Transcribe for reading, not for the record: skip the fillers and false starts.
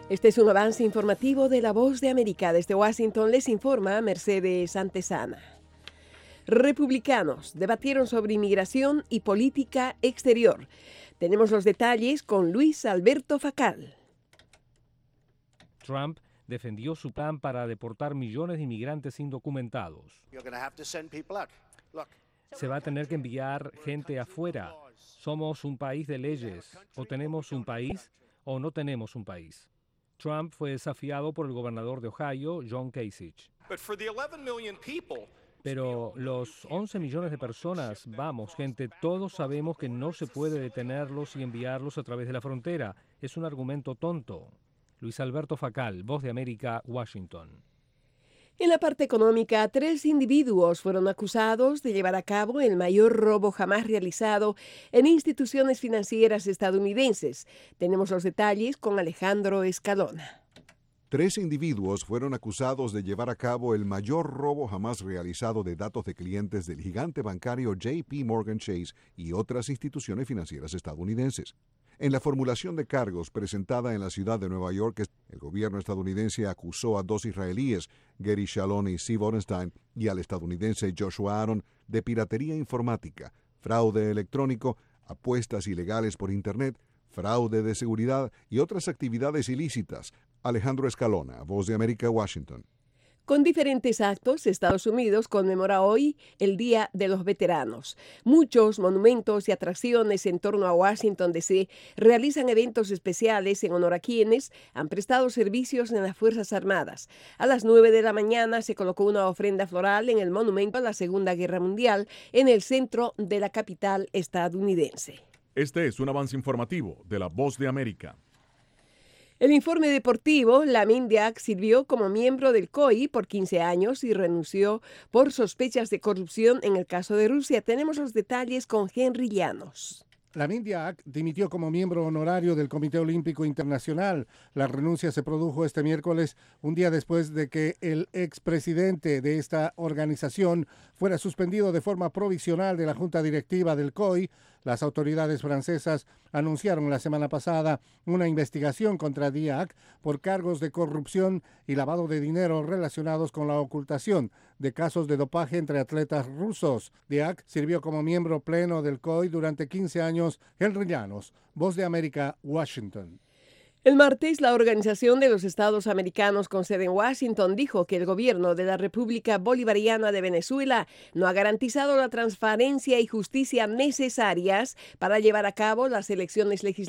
Este es un avance informativo de La Voz de América. Desde Washington les informa Mercedes Antesana. Republicanos debatieron sobre inmigración y política exterior. Tenemos los detalles con Luis Alberto Facal. Trump defendió su plan para deportar millones de inmigrantes indocumentados. Se va a tener que enviar gente afuera. Somos un país de leyes. O tenemos un país o no tenemos un país. Trump fue desafiado por el gobernador de Ohio, John Kasich. Pero los 11 millones de personas, vamos, gente, todos sabemos que no se puede detenerlos y enviarlos a través de la frontera. Es un argumento tonto. Luis Alberto Facal, Voz de América, Washington. En la parte económica, 3 individuos fueron acusados de llevar a cabo el mayor robo jamás realizado en instituciones financieras estadounidenses. Tenemos los detalles con Alejandro Escalona. 3 individuos fueron acusados de llevar a cabo el mayor robo jamás realizado de datos de clientes del gigante bancario JP Morgan Chase y otras instituciones financieras estadounidenses. En la formulación de cargos presentada en la ciudad de Nueva York, el gobierno estadounidense acusó a 2 israelíes, Gary Shalom y Steve Orenstein, y al estadounidense Joshua Aaron de piratería informática, fraude electrónico, apuestas ilegales por Internet, fraude de seguridad y otras actividades ilícitas. Alejandro Escalona, Voz de América, Washington. Con diferentes actos, Estados Unidos conmemora hoy el Día de los Veteranos. Muchos monumentos y atracciones en torno a Washington, D.C. realizan eventos especiales en honor a quienes han prestado servicios en las Fuerzas Armadas. A las 9 de la mañana se colocó una ofrenda floral en el monumento a la Segunda Guerra Mundial en el centro de la capital estadounidense. Este es un avance informativo de La Voz de América. El informe deportivo, Lamine Diack sirvió como miembro del COI por 15 años y renunció por sospechas de corrupción en el caso de Rusia. Tenemos los detalles con Henry Llanos. Lamine Diack dimitió como miembro honorario del Comité Olímpico Internacional. La renuncia se produjo este miércoles, un día después de que el expresidente de esta organización fuera suspendido de forma provisional de la junta directiva del COI. Las autoridades francesas anunciaron la semana pasada una investigación contra Diack por cargos de corrupción y lavado de dinero relacionados con la ocultación de casos de dopaje entre atletas rusos. Diack sirvió como miembro pleno del COI durante 15 años. Henry Llanos, Voz de América, Washington. El martes, la Organización de los Estados Americanos con sede en Washington dijo que el gobierno de la República Bolivariana de Venezuela no ha garantizado la transparencia y justicia necesarias para llevar a cabo las elecciones legislativas